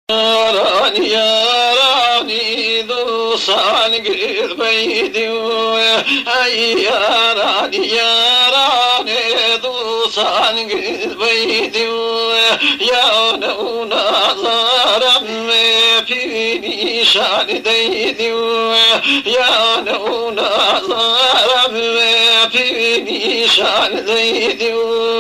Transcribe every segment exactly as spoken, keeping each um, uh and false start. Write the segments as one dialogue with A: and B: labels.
A: راني يا راني ذو صانق بيدي أي يا راني يا راني ذو صانق بيدي يا نونا ظارم فيني شان ديدي يا نونا ظارم فيني شان ديدي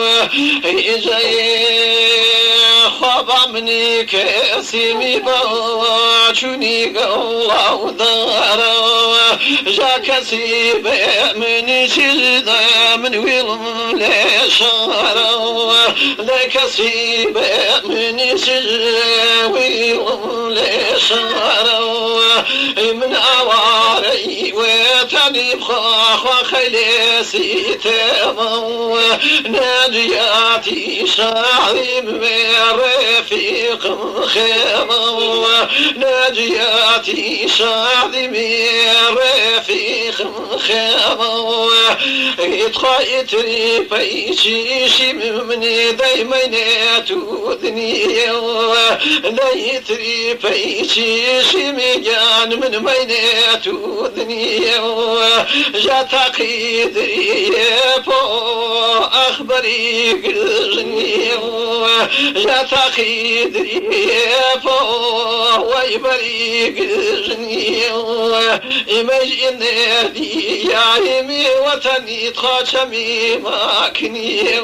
A: خاب مني كاسمي باشوني قولا دارا جاك سيب من شجد من ويلم لشارا لك سيب من شجد ويلم لشارا من أواري وتني بخاخ وخليسي تمو ناجياتي شعري رفيق خيمو ناجياتي شعري رفيق خيمو يتخاي تريبي شيشي مني دايما تودني لا يتريبي شيشي مجان من مين تودني جات قيدري فو أخبري قلني جات قيدري فو ويبري قلني إمج إنادي يا إمي وطني تخاشمي ماكني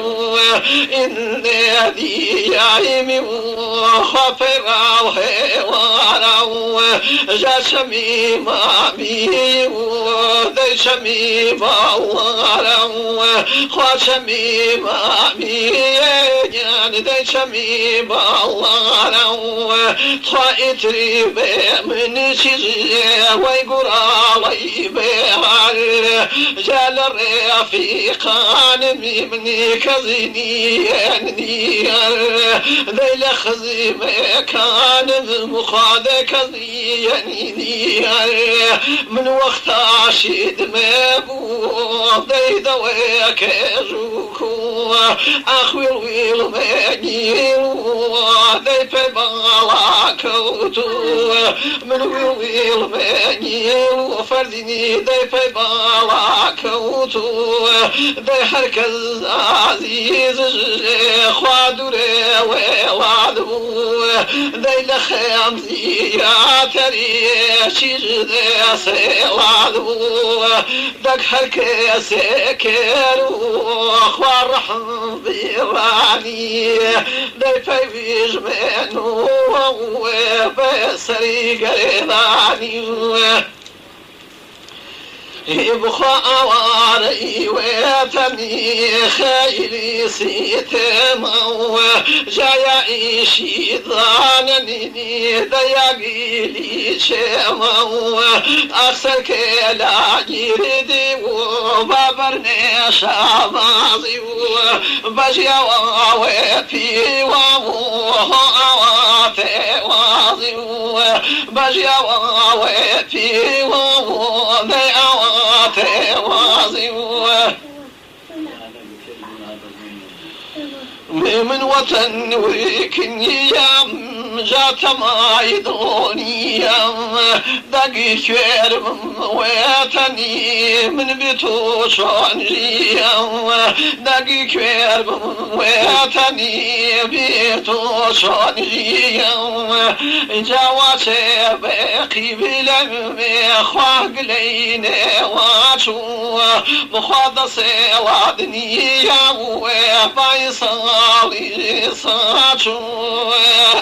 A: إنادي يا إمي وخفر وهوارا جاشمي مامي ودشمي باوارا خواشمي مامي جان دشمي باوارا خايتري من شجي ويقرا ويبهار جال الرفيقان مني كزيني نيار ذيل خزي كان مخاد كزيني نيار من وقت عشيد مابو ذي ذويك جوكو أخوي الويل مانيرو ذي فبالا كوتو من ويل مانيرو فردني ذي فبالا كوتو ذي حركز عزيز خوادوري ويلادو ذي لخيمزي يا تري شجد سيلادو دك حركة سكرو خوارحم بيراني ذي فيش منو وبسري قريباني يبخى أواري ويتني خيري سيتمو جايا إيشي ظانني دياقي لي شمو أخسر كلا جيردي وبابرني شابازي بجيا وويبي ووهواتي وازي بجيا وويبي ووهواتي من وطن ويكني يام جات مايدوني يام دقي شير ويتني من بيتو شونجي يام دقي شير ويتني بيتو شونجي يام جواسي بقي بلم خواق ليني واشو مخادسي وادني يام وفايصالي ساتشو